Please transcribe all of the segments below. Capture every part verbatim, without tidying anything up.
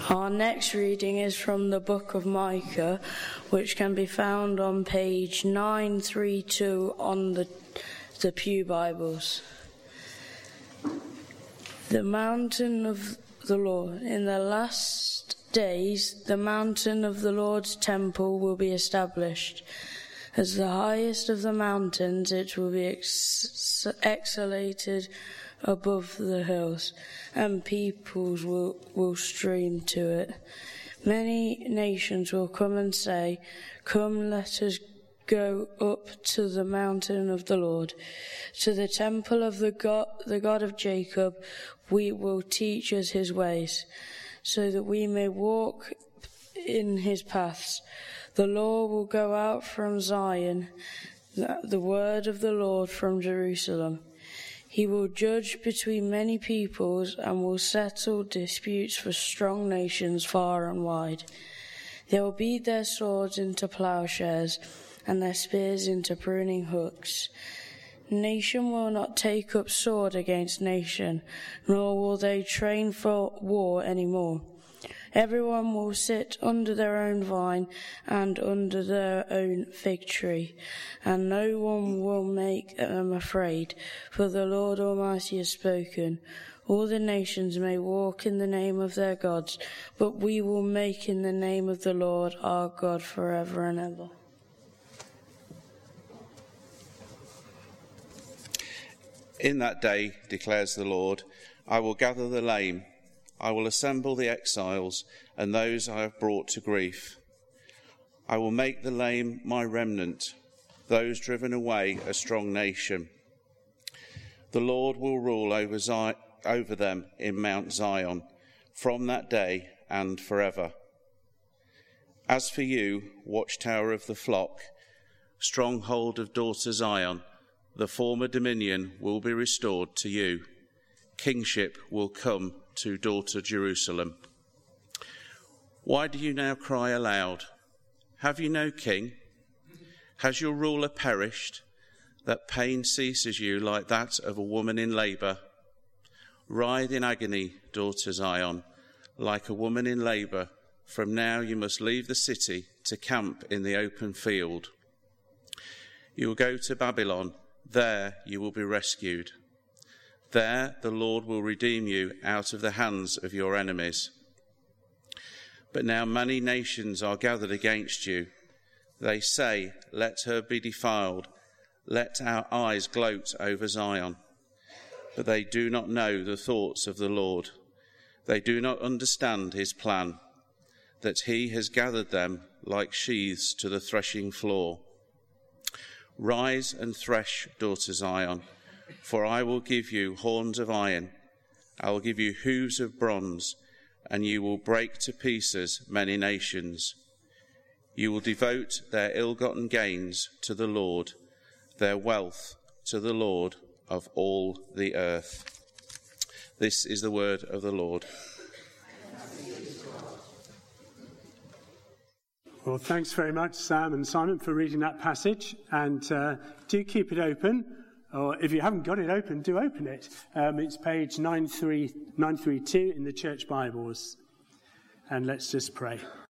Our next reading is from the book of Micah, which can be found on page nine thirty-two on the, the Pew Bibles. The mountain of the Lord. In the last days, the mountain of the Lord's temple will be established. As the highest of the mountains, it will be ex- exalted above the hills, and peoples will, will stream to it. Many nations will come and say, "Come, let us go up to the mountain of the Lord, to the temple of the God, the God of Jacob. We will teach us his ways, so that we may walk in his paths. The law will go out from Zion, the word of the Lord from Jerusalem. He will judge between many peoples and will settle disputes for strong nations far and wide. They will beat their swords into plowshares and their spears into pruning hooks. Nation will not take up sword against nation, nor will they train for war any more. Everyone will sit under their own vine and under their own fig tree, and no one will make them afraid, for the Lord Almighty has spoken. All the nations may walk in the name of their gods, but we will make in the name of the Lord our God forever and ever." In that day, declares the Lord, I will gather the lame, I will assemble the exiles and those I have brought to grief. I will make the lame my remnant, those driven away a strong nation. The Lord will rule over, Zion, over them in Mount Zion, from that day and forever. As for you, watchtower of the flock, stronghold of daughter Zion, the former dominion will be restored to you. Kingship will come to daughter Jerusalem. Why do you now cry aloud? Have you no king? Has your ruler perished, that pain seizes you like that of a woman in labour? Writhe in agony, daughter Zion, like a woman in labour. From now you must leave the city to camp in the open field. You will go to Babylon. There you will be rescued. There the Lord will redeem you out of the hands of your enemies. But now many nations are gathered against you. They say, let her be defiled. Let our eyes gloat over Zion. But they do not know the thoughts of the Lord. They do not understand his plan, that he has gathered them like sheaves to the threshing floor. Rise and thresh, daughter Zion, for I will give you horns of iron. I will give you hooves of bronze, and you will break to pieces many nations. You will devote their ill-gotten gains to the Lord, their wealth to the Lord of all the earth. This is the word of the Lord. Well, thanks very much, Sam and Simon, for reading that passage. And uh, do keep it open, or if you haven't got it open, do open it. Um, it's page nine thirty-two in the Church Bibles. And let's just pray.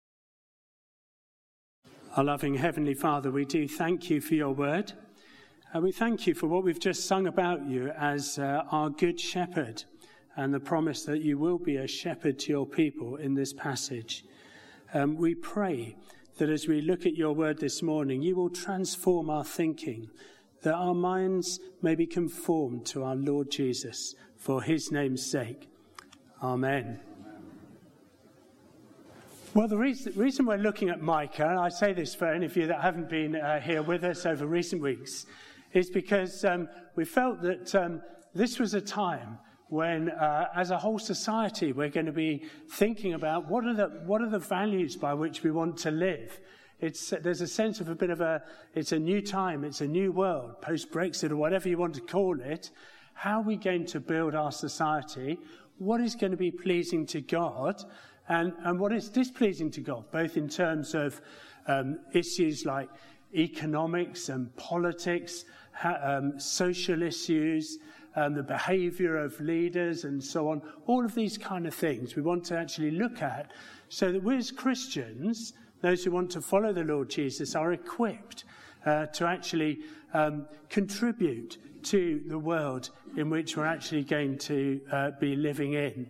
Our loving Heavenly Father, we do thank you for your word. And we thank you for what we've just sung about you as uh, our good shepherd, and the promise that you will be a shepherd to your people in this passage. Um, we pray that as we look at your word this morning, you will transform our thinking, that our minds may be conformed to our Lord Jesus, for his name's sake. Amen. Well, the reason, reason we're looking at Micah, I say this for any of you that haven't been uh, here with us over recent weeks, is because um, we felt that um, this was a time when, uh, as a whole society, we're going to be thinking about what are the what are the values by which we want to live. It's there's a sense of a bit of a it's a new time, it's a new world, post-Brexit or whatever you want to call it. How are we going to build our society? What is going to be pleasing to God, and and what is displeasing to God, both in terms of um, issues like economics and politics, ha- um, social issues. um, the behaviour of leaders and so on. All of these kind of things we want to actually look at so that we as Christians, those who want to follow the Lord Jesus, are equipped uh, to actually um, contribute to the world in which we're actually going to uh, be living in.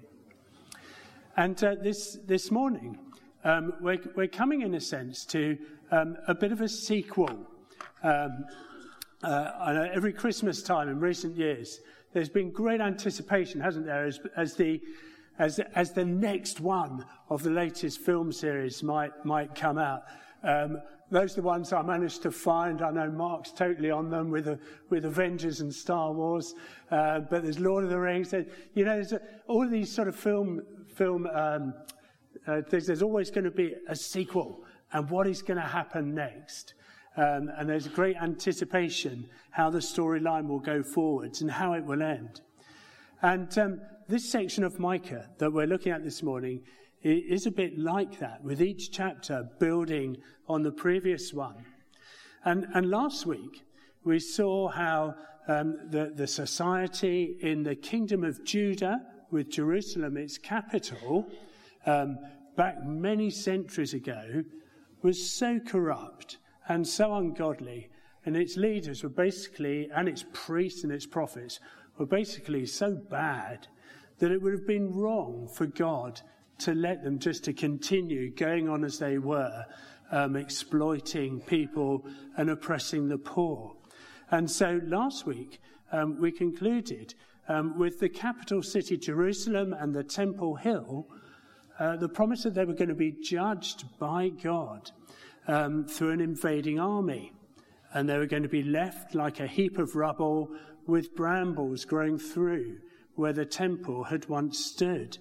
And uh, this this morning, um, we're, we're coming in a sense to um, a bit of a sequel. Um, uh, I know every Christmas time in recent years, there's been great anticipation, hasn't there, as, as the as as the next one of the latest film series might might come out. Um, those are the ones I managed to find. I know Mark's totally on them with a, with Avengers and Star Wars, uh, but there's Lord of the Rings. There, you know, there's a, all of these sort of film film. Um, uh, there's, there's always going to be a sequel, and what is going to happen next. Um, and there's a great anticipation how the storyline will go forwards and how it will end. And um, this section of Micah that we're looking at this morning is a bit like that, with each chapter building on the previous one. And, and last week, we saw how um, the, the society in the kingdom of Judah, with Jerusalem its capital, um, back many centuries ago, was so corrupt and so ungodly, and its leaders were basically, and its priests and its prophets, were basically so bad that it would have been wrong for God to let them just to continue going on as they were, um, exploiting people and oppressing the poor. And so last week, um, we concluded um, with the capital city, Jerusalem, and the Temple Hill, uh, the promise that they were going to be judged by God um, through an invading army. And they were going to be left like a heap of rubble with brambles growing through where the temple had once stood.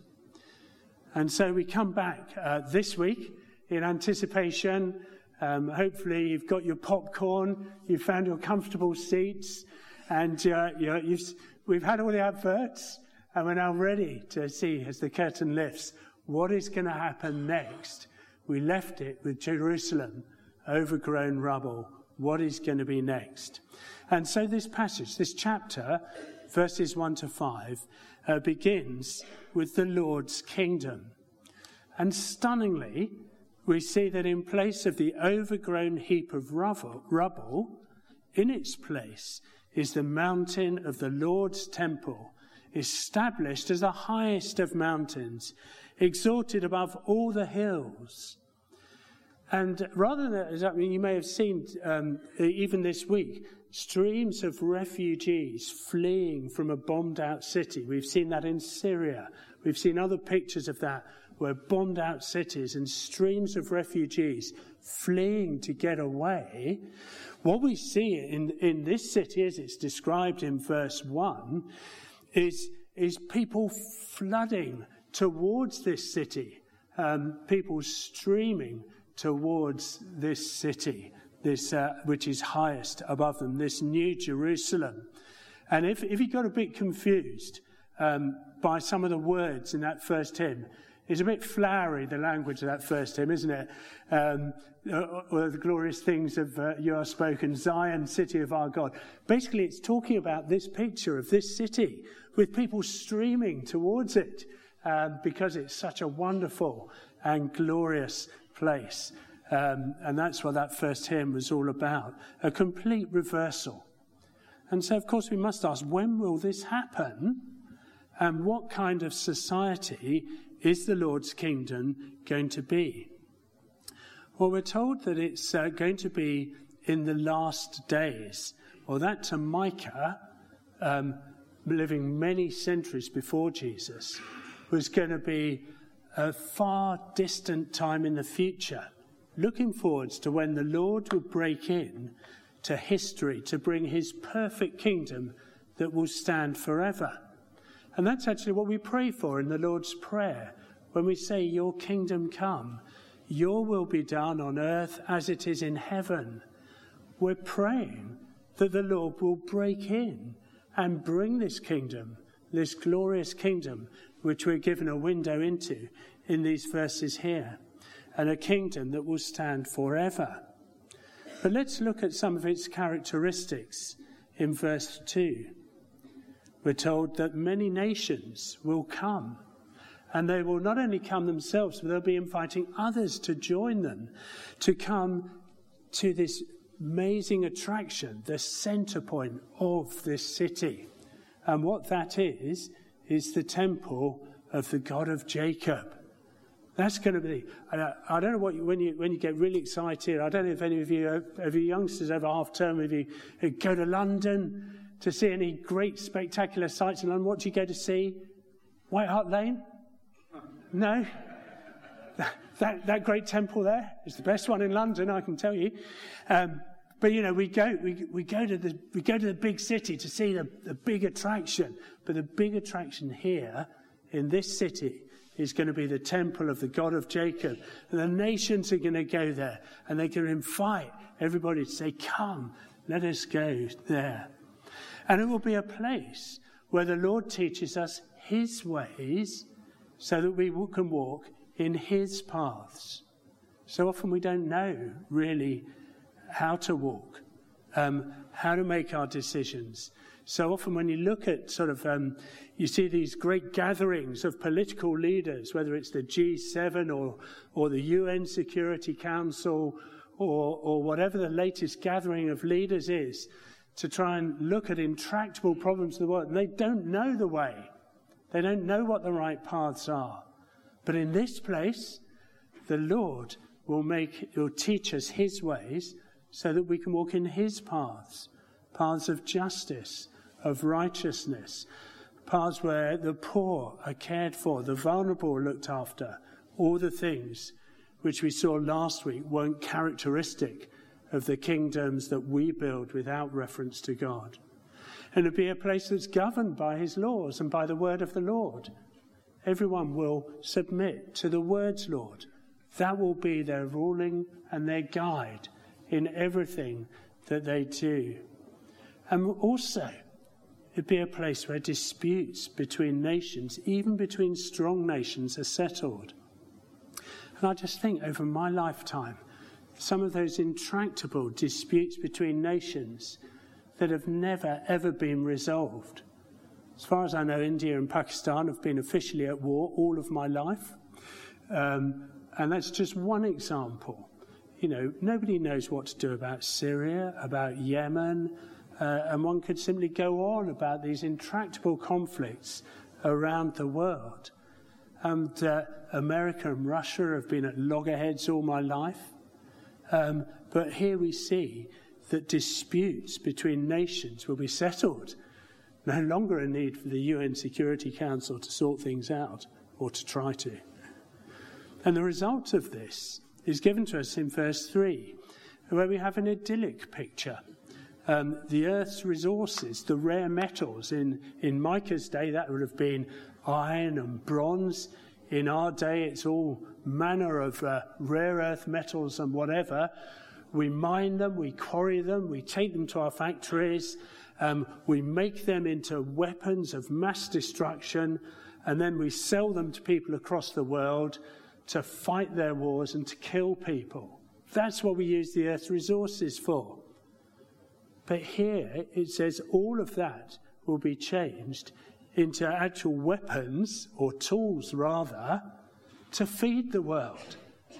And so we come back uh, this week in anticipation. Um, hopefully you've got your popcorn, you've found your comfortable seats, and uh, you know, you've, we've had all the adverts, and we're now ready to see, as the curtain lifts, what is going to happen next. We left it with Jerusalem, overgrown rubble. What is going to be next? And so this passage, this chapter, verses one to five, uh, begins with the Lord's kingdom. And stunningly, we see that in place of the overgrown heap of rubble, rubble, in its place is the mountain of the Lord's temple, established as the highest of mountains, exalted above all the hills. And rather than, I mean, you may have seen, um, even this week, streams of refugees fleeing from a bombed-out city. We've seen that in Syria. We've seen other pictures of that, where bombed-out cities and streams of refugees fleeing to get away. What we see in, in this city, as it's described in verse one, is, is people flooding towards this city, um, people streaming towards this city, this uh, which is highest above them, this new Jerusalem. And if, if you got a bit confused um, by some of the words in that first hymn, it's a bit flowery, the language of that first hymn, isn't it? Um, or the glorious things of uh, you are spoken, Zion, city of our God. Basically, it's talking about this picture of this city with people streaming towards it um, because it's such a wonderful and glorious place. Um, and that's what that first hymn was all about, a complete reversal. And so, of course, we must ask, when will this happen? And what kind of society is the Lord's kingdom going to be? Well, we're told that it's uh, going to be in the last days. Well, that to Micah, um, living many centuries before Jesus, was going to be a far distant time in the future, looking forwards to when the Lord will break in to history to bring his perfect kingdom that will stand forever. And that's actually what we pray for in the Lord's Prayer when we say, your kingdom come, your will be done on earth as it is in heaven. We're praying that the Lord will break in and bring this kingdom, this glorious kingdom, which we're given a window into in these verses here, and a kingdom that will stand forever. But let's look at some of its characteristics in verse two. We're told that many nations will come, and they will not only come themselves, but they'll be inviting others to join them, to come to this amazing attraction, the centre point of this city. And what that is, is the temple of the God of Jacob. That's going to be, I don't know what you, when you when you get really excited, I don't know if any of you, of you youngsters over half term, if you go to London to see any great spectacular sights in London, what do you go to see? White Hart Lane? No? That, that, that great temple there is the best one in London, I can tell you. Um, but you know, we go we we go to the we go to the big city to see the, the big attraction. But the big attraction here in this city is going to be the temple of the God of Jacob. And the nations are going to go there, and they're going to invite everybody to say, come, let us go there. And it will be a place where the Lord teaches us his ways so that we can walk in his paths. So often we don't know really how to walk, um, how to make our decisions. So often when you look at sort of, um, you see these great gatherings of political leaders, whether it's the G seven or, or the U N Security Council or, or whatever the latest gathering of leaders is, to try and look at intractable problems of the world. And they don't know the way. They don't know what the right paths are. But in this place, the Lord will make, will teach us his ways so that we can walk in his paths, paths of justice, of righteousness, paths where the poor are cared for, the vulnerable are looked after, all the things which we saw last week weren't characteristic of the kingdoms that we build without reference to God. And it'll be a place that's governed by his laws and by the word of the Lord. Everyone will submit to the word's Lord. That will be their ruling and their guide in everything that they do. And also, it'd be a place where disputes between nations, even between strong nations, are settled. And I just think over my lifetime, some of those intractable disputes between nations that have never, ever been resolved. As far as I know, India and Pakistan have been officially at war all of my life. Um, and that's just one example. You know, nobody knows what to do about Syria, about Yemen, uh, and one could simply go on about these intractable conflicts around the world. And uh, America and Russia have been at loggerheads all my life. Um, but here we see that disputes between nations will be settled. No longer a need for the U N Security Council to sort things out, or to try to. And the result of this is given to us in verse three, where we have an idyllic picture. Um, the earth's resources, the rare metals, in, in Micah's day that would have been iron and bronze. In our day it's all manner of uh, rare earth metals and whatever. We mine them, we quarry them, we take them to our factories, um, we make them into weapons of mass destruction, and then we sell them to people across the world to fight their wars and to kill people. That's what we use the earth's resources for. But here it says all of that will be changed into actual weapons, or tools rather, to feed the world.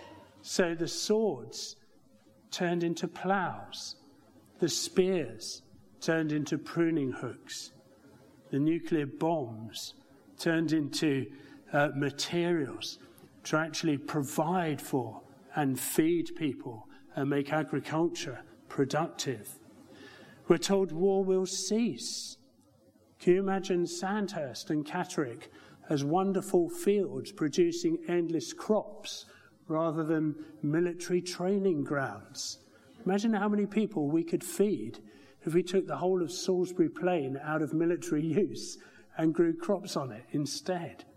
So the swords turned into ploughs, the spears turned into pruning hooks, the nuclear bombs turned into uh, materials to actually provide for and feed people and make agriculture productive. We're told war will cease. Can you imagine Sandhurst and Catterick as wonderful fields producing endless crops rather than military training grounds? Imagine how many people we could feed if we took the whole of Salisbury Plain out of military use and grew crops on it instead.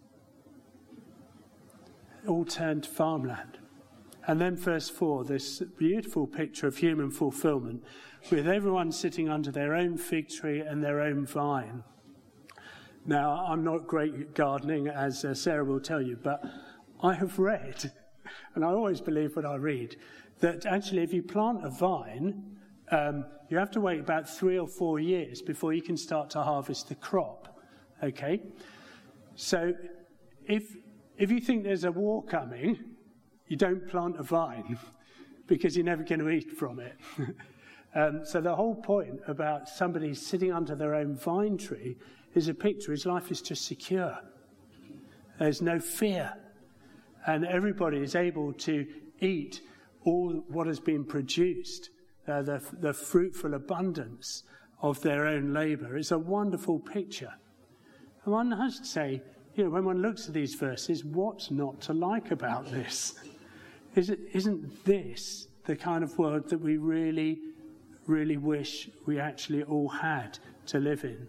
It all turned to farmland. And then verse four, this beautiful picture of human fulfillment, with everyone sitting under their own fig tree and their own vine. Now, I'm not great at gardening, as uh, Sarah will tell you, but I have read, and I always believe what I read, that actually if you plant a vine, um, you have to wait about three or four years before you can start to harvest the crop. Okay? So if if you think there's a war coming, you don't plant a vine because you're never going to eat from it. um, so the whole point about somebody sitting under their own vine tree is a picture. His life is just secure. There's no fear. And everybody is able to eat all what has been produced, uh, the, the fruitful abundance of their own labour. It's a wonderful picture. And one has to say, you know, when one looks at these verses, what's not to like about this? Is it, isn't this the kind of world that we really, really wish we actually all had to live in?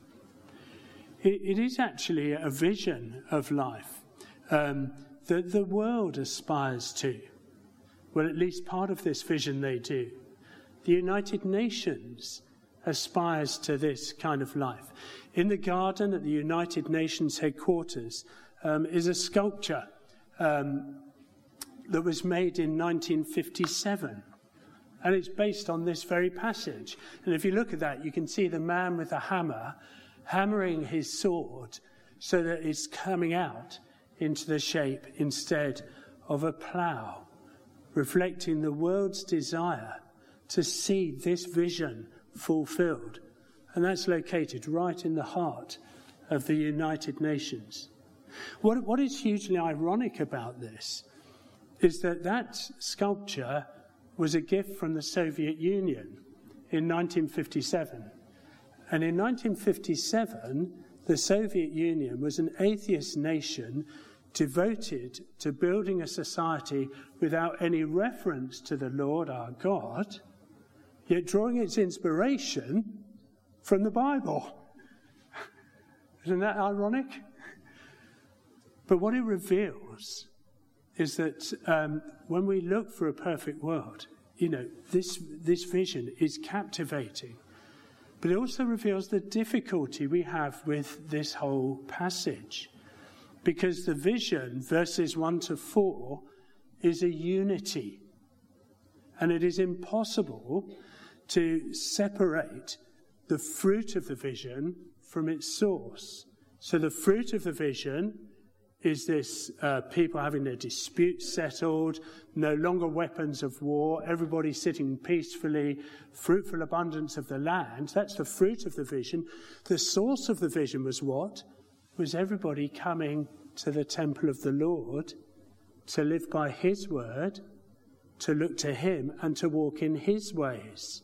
It, it is actually a vision of life um, that the world aspires to. Well, at least part of this vision they do. The United Nations aspires to this kind of life. In the garden at the United Nations headquarters um, is a sculpture um, that was made in nineteen fifty-seven. And it's based on this very passage. And if you look at that, you can see the man with the hammer hammering his sword so that it's coming out into the shape instead of a plough, reflecting the world's desire to see this vision fulfilled. And that's located right in the heart of the United Nations. What, what is hugely ironic about this is that that sculpture was a gift from the Soviet Union in nineteen fifty-seven. And in nineteen fifty-seven, the Soviet Union was an atheist nation devoted to building a society without any reference to the Lord our God, yet drawing its inspiration from the Bible. Isn't that ironic? But what it reveals is that um, when we look for a perfect world, you know, this, this vision is captivating. But it also reveals the difficulty we have with this whole passage. Because the vision, verses one to four, is a unity. And it is impossible to separate the fruit of the vision from its source. So the fruit of the vision is this uh, people having their disputes settled, no longer weapons of war, everybody sitting peacefully, fruitful abundance of the land. That's the fruit of the vision. The source of the vision was what? Was everybody coming to the temple of the Lord to live by his word, to look to him and to walk in his ways.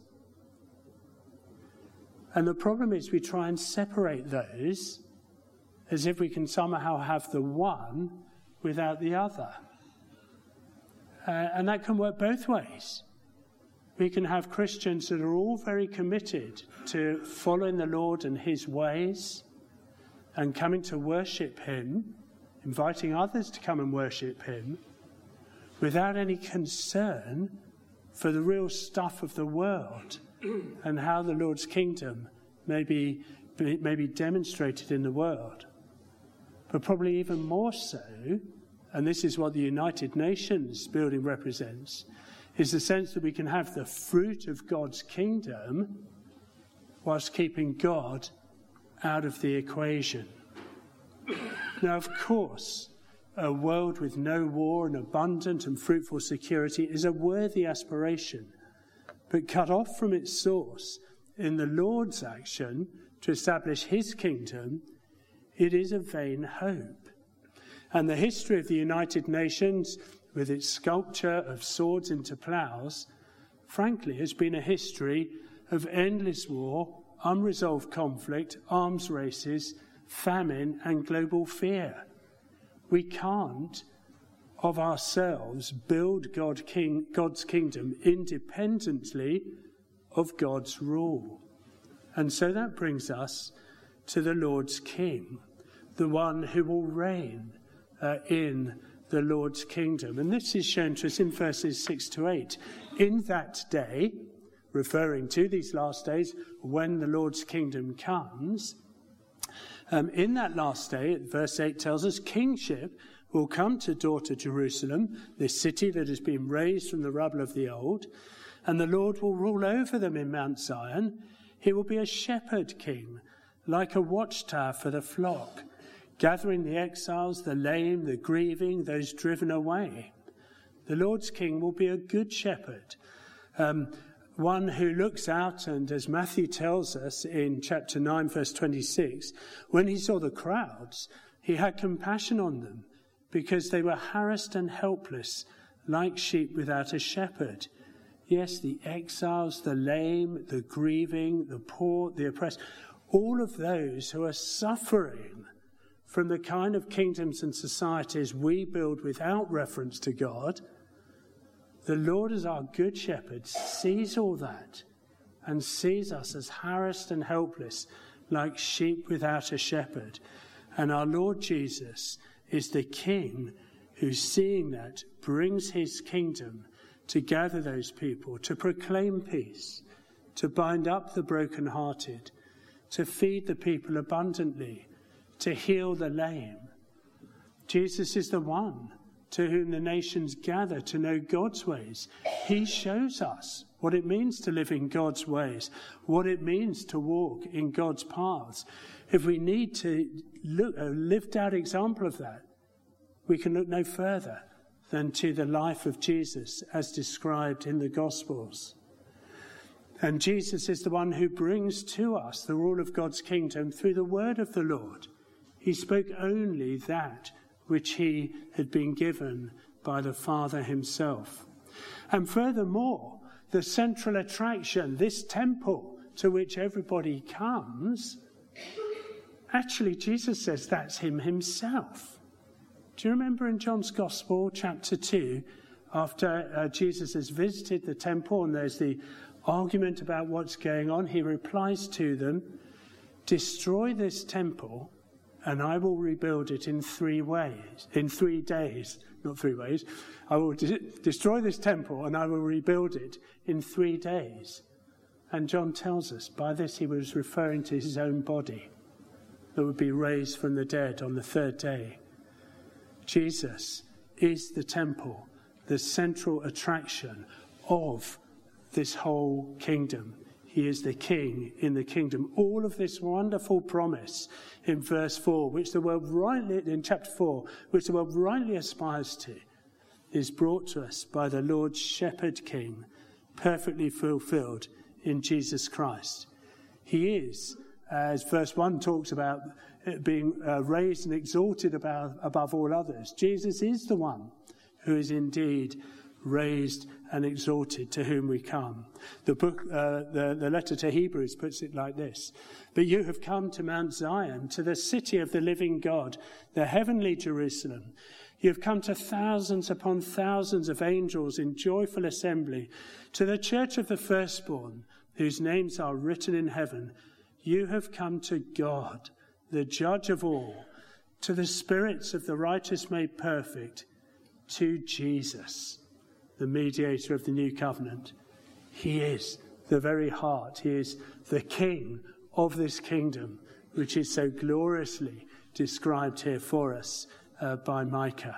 And the problem is we try and separate those as if we can somehow have the one without the other. Uh, and that can work both ways. We can have Christians that are all very committed to following the Lord and his ways and coming to worship him, inviting others to come and worship him, without any concern for the real stuff of the world and how the Lord's kingdom may be, may be demonstrated in the world. But probably even more so, and this is what the United Nations building represents, is the sense that we can have the fruit of God's kingdom whilst keeping God out of the equation. Now, of course, a world with no war and abundant and fruitful security is a worthy aspiration, but cut off from its source in the Lord's action to establish his kingdom, it is a vain hope. And the history of the United Nations, with its sculpture of swords into ploughs, frankly, has been a history of endless war, unresolved conflict, arms races, famine, and global fear. We can't, of ourselves, build God King, God's kingdom independently of God's rule. And so that brings us to the Lord's King, the one who will reign uh, in the Lord's kingdom. And this is shown to us in verses six to eight. In that day, referring to these last days, when the Lord's kingdom comes, um, in that last day, verse eight tells us, kingship will come to daughter Jerusalem, this city that has been raised from the rubble of the old, and the Lord will rule over them in Mount Zion. He will be a shepherd king, like a watchtower for the flock, gathering the exiles, the lame, the grieving, those driven away. The Lord's king will be a good shepherd, um, one who looks out, and as Matthew tells us in chapter nine, verse twenty-six, when he saw the crowds, he had compassion on them, because they were harassed and helpless, like sheep without a shepherd. Yes, the exiles, the lame, the grieving, the poor, the oppressed, all of those who are suffering from the kind of kingdoms and societies we build without reference to God. The Lord, as our good shepherd, sees all that and sees us as harassed and helpless, like sheep without a shepherd. And our Lord Jesus is the King who, seeing that, brings his kingdom to gather those people, to proclaim peace, to bind up the brokenhearted, to feed the people abundantly, to heal the lame. Jesus is the one to whom the nations gather to know God's ways. He shows us what it means to live in God's ways, what it means to walk in God's paths. If we need to look a lived out example of that, we can look no further than to the life of Jesus as described in the Gospels. And Jesus is the one who brings to us the rule of God's kingdom through the word of the Lord. He spoke only that which he had been given by the Father himself. And furthermore, the central attraction, this temple to which everybody comes, actually Jesus says that's him himself. Do you remember in John's Gospel, chapter two, after uh, Jesus has visited the temple and there's the argument about what's going on, he replies to them, "Destroy this temple and I will rebuild it in three ways, in three days, not three ways. I will de- destroy this temple and I will rebuild it in three days. And John tells us by this he was referring to his own body that would be raised from the dead on the third day. Jesus is the temple, the central attraction of this whole kingdom. He is the king in the kingdom. All of this wonderful promise in verse four, which the world rightly, in chapter four, which the world rightly aspires to, is brought to us by the Lord Shepherd King, perfectly fulfilled in Jesus Christ. He is, as verse one talks about, being uh, raised and exalted above, above all others. Jesus is the one who is indeed raised and exalted, to whom we come. The book, uh, the, the letter to Hebrews puts it like this: "But you have come to Mount Zion, to the city of the living God, the heavenly Jerusalem. You have come to thousands upon thousands of angels in joyful assembly, to the church of the firstborn, whose names are written in heaven. You have come to God, the judge of all, to the spirits of the righteous made perfect, to Jesus, the mediator of the new covenant." He is the very heart. He is the king of this kingdom, which is so gloriously described here for us uh, by Micah.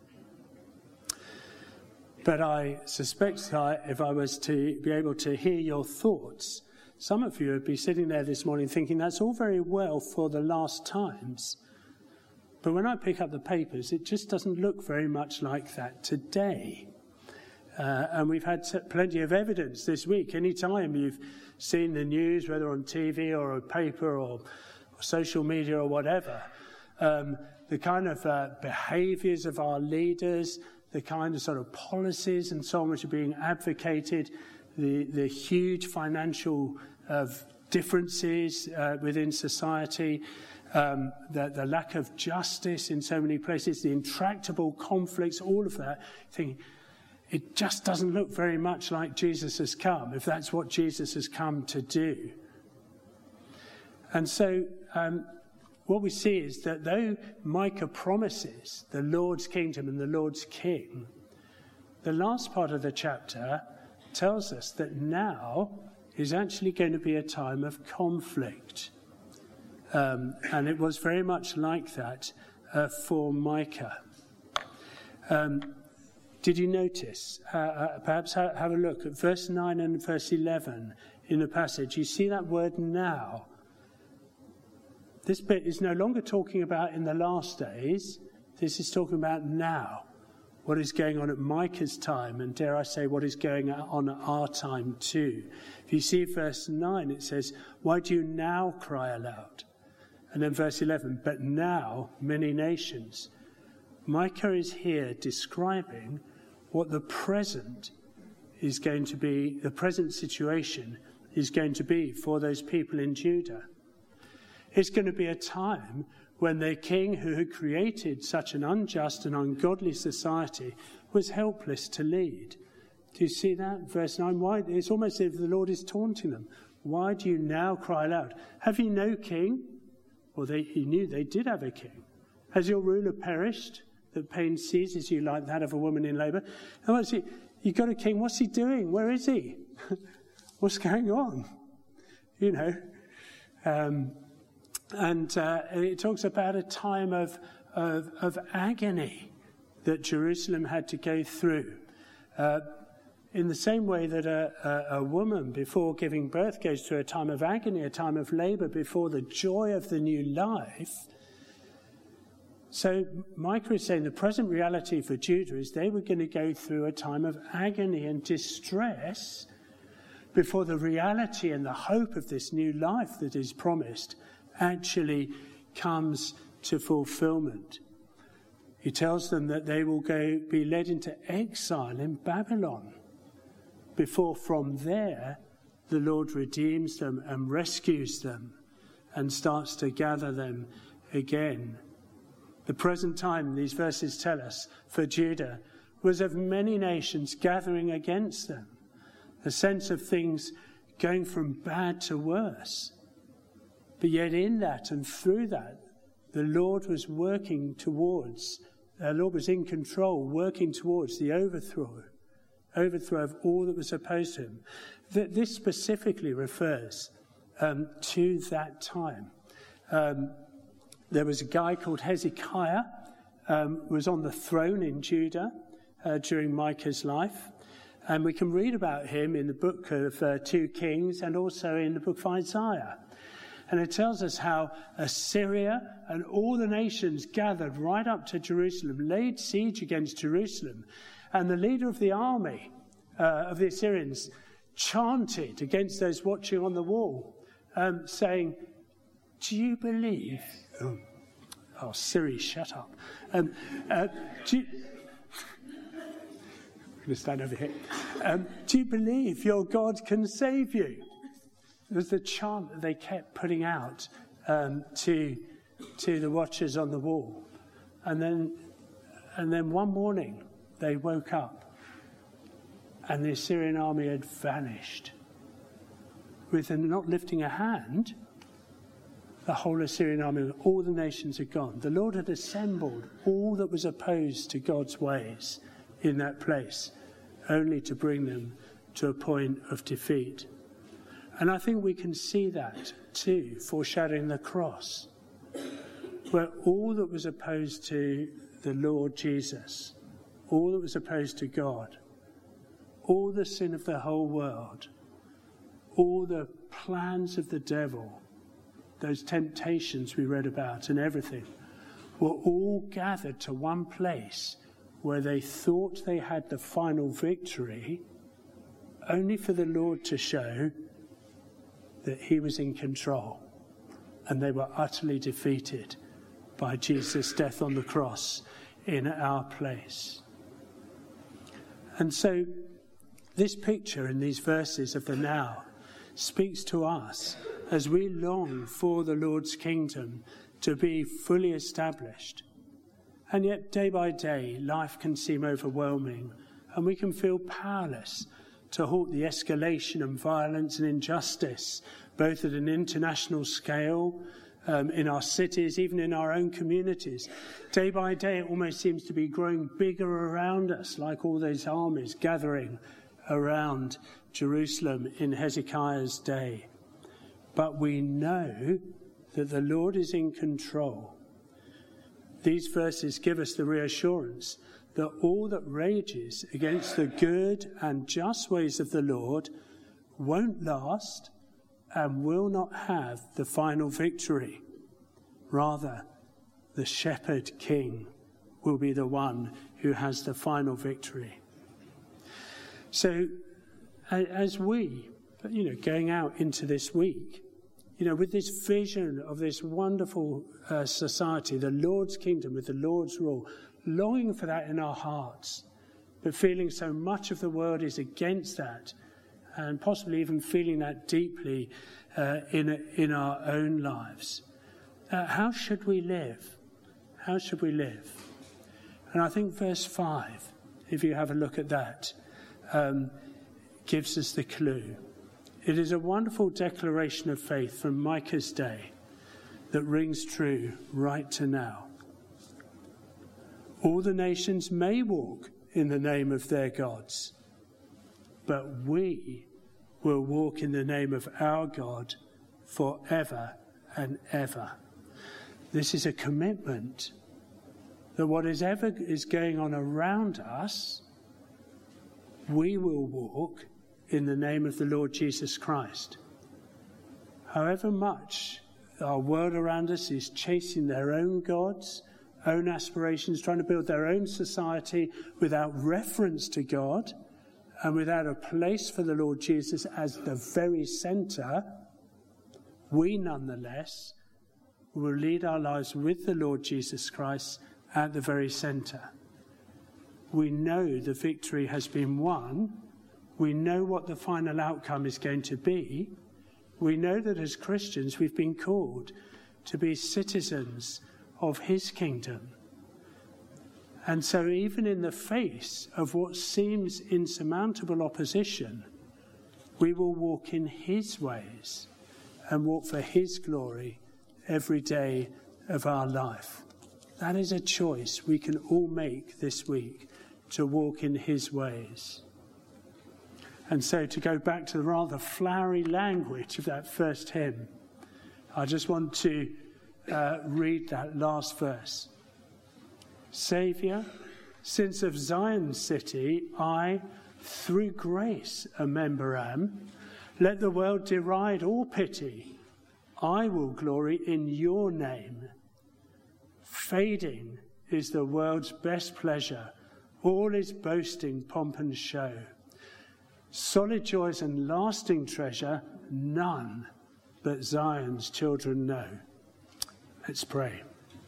But I suspect that if I was to be able to hear your thoughts, some of you would be sitting there this morning thinking that's all very well for the last times. But when I pick up the papers, it just doesn't look very much like that today. Uh, and we've had plenty of evidence this week. Any time you've seen the news, whether on T V or a paper or, or social media or whatever, um, the kind of uh, behaviours of our leaders, the kind of sort of policies and so on which are being advocated, the, the huge financial uh, differences uh, within society, um, the, the lack of justice in so many places, the intractable conflicts, all of that, thinking, it just doesn't look very much like Jesus has come, if that's what Jesus has come to do. And so um, what we see is that though Micah promises the Lord's kingdom and the Lord's king, the last part of the chapter tells us that now is actually going to be a time of conflict. Um, and it was very much like that uh, for Micah. Um, Did you notice? Uh, uh, perhaps ha- have a look at verse nine and verse eleven in the passage. You see that word now. This bit is no longer talking about in the last days. This is talking about now. What is going on at Micah's time, and dare I say, what is going on at our time too. If you see verse nine, it says, why do you now cry aloud? And then verse eleven, but now many nations. Micah is here describing what the present is going to be, the present situation is going to be for those people in Judah. It's going to be a time when their king, who had created such an unjust and ungodly society, was helpless to lead. Do you see that? Verse nine, why? It's almost as if the Lord is taunting them. Why do you now cry aloud? Have you no king? Well, they, he knew they did have a king. Has your ruler perished, that pain seizes you like that of a woman in labour? And what's he? You've got a king, what's he doing? Where is he? What's going on? You know. Um, and uh, it talks about a time of, of, of agony that Jerusalem had to go through. Uh, in the same way that a, a, a woman before giving birth goes through a time of agony, a time of labour before the joy of the new life. So Micah is saying the present reality for Judah is they were going to go through a time of agony and distress before the reality and the hope of this new life that is promised actually comes to fulfillment. He tells them that they will go be led into exile in Babylon before from there the Lord redeems them and rescues them and starts to gather them again. The present time, these verses tell us, for Judah was of many nations gathering against them. A sense of things going from bad to worse. But yet in that and through that, the Lord was working towards, the Lord was in control, working towards the overthrow, overthrow of all that was opposed to him. That this specifically refers um, to that time. Um, There was a guy called Hezekiah, um, was on the throne in Judah uh, during Micah's life. And we can read about him in the book of uh, two Kings and also in the book of Isaiah. And it tells us how Assyria and all the nations gathered right up to Jerusalem, laid siege against Jerusalem. And the leader of the army uh, of the Assyrians chanted against those watching on the wall, um, saying, do you believe... Oh, oh, Siri, shut up. Um, uh, do you, I'm going to stand over here. Um, do you believe your God can save you? It was the chant that they kept putting out um, to to the watchers on the wall. And then, and then one morning, they woke up and the Assyrian army had vanished. With them not lifting a hand, the whole Assyrian army, all the nations had gone. The Lord had assembled all that was opposed to God's ways in that place, only to bring them to a point of defeat. And I think we can see that too, foreshadowing the cross, where all that was opposed to the Lord Jesus, all that was opposed to God, all the sin of the whole world, all the plans of the devil, those temptations we read about and everything, were all gathered to one place where they thought they had the final victory, only for the Lord to show that he was in control, and they were utterly defeated by Jesus' death on the cross in our place. And so this picture in these verses of the now speaks to us as we long for the Lord's kingdom to be fully established. And yet day by day life can seem overwhelming, and we can feel powerless to halt the escalation and violence and injustice, both at an international scale, um, in our cities, even in our own communities. Day by day, it almost seems to be growing bigger around us, like all those armies gathering around Jerusalem in Hezekiah's day. But we know that the Lord is in control. These verses give us the reassurance that all that rages against the good and just ways of the Lord won't last and will not have the final victory. Rather, the shepherd king will be the one who has the final victory. So, as we, you know, going out into this week, you know, with this vision of this wonderful uh, society, the Lord's kingdom with the Lord's rule, longing for that in our hearts, but feeling so much of the world is against that, and possibly even feeling that deeply uh, in in our own lives. Uh, how should we live? How should we live? And I think verse five, if you have a look at that, um, gives us the clue. It is a wonderful declaration of faith from Micah's day that rings true right to now. All the nations may walk in the name of their gods, but we will walk in the name of our God forever and ever. This is a commitment that whatever is going on around us, we will walk in the name of the Lord Jesus Christ. However much our world around us is chasing their own gods, own aspirations, trying to build their own society without reference to God and without a place for the Lord Jesus as the very centre, we nonetheless will lead our lives with the Lord Jesus Christ at the very centre. We know the victory has been won. We know what the final outcome is going to be. We know that as Christians we've been called to be citizens of his kingdom. And so even in the face of what seems insurmountable opposition, we will walk in his ways and walk for his glory every day of our life. That is a choice we can all make this week, to walk in his ways. And so to go back to the rather flowery language of that first hymn, I just want to uh, read that last verse. Saviour, since of Zion's city I, through grace, a member am, let the world deride all pity. I will glory in your name. Fading is the world's best pleasure. All is boasting, pomp and show. Solid joys and lasting treasure, none but Zion's children know. Let's pray.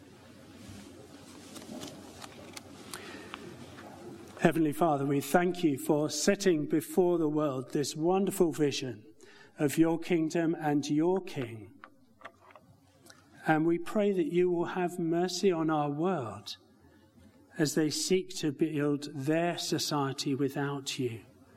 Heavenly Father, we thank you for setting before the world this wonderful vision of your kingdom and your King. And we pray that you will have mercy on our world as they seek to build their society without you.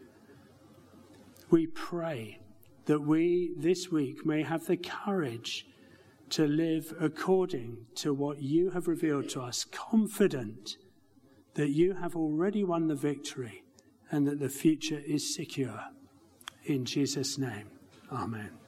We pray that we this week may have the courage to live according to what you have revealed to us, confident that you have already won the victory and that the future is secure. In Jesus' name, amen.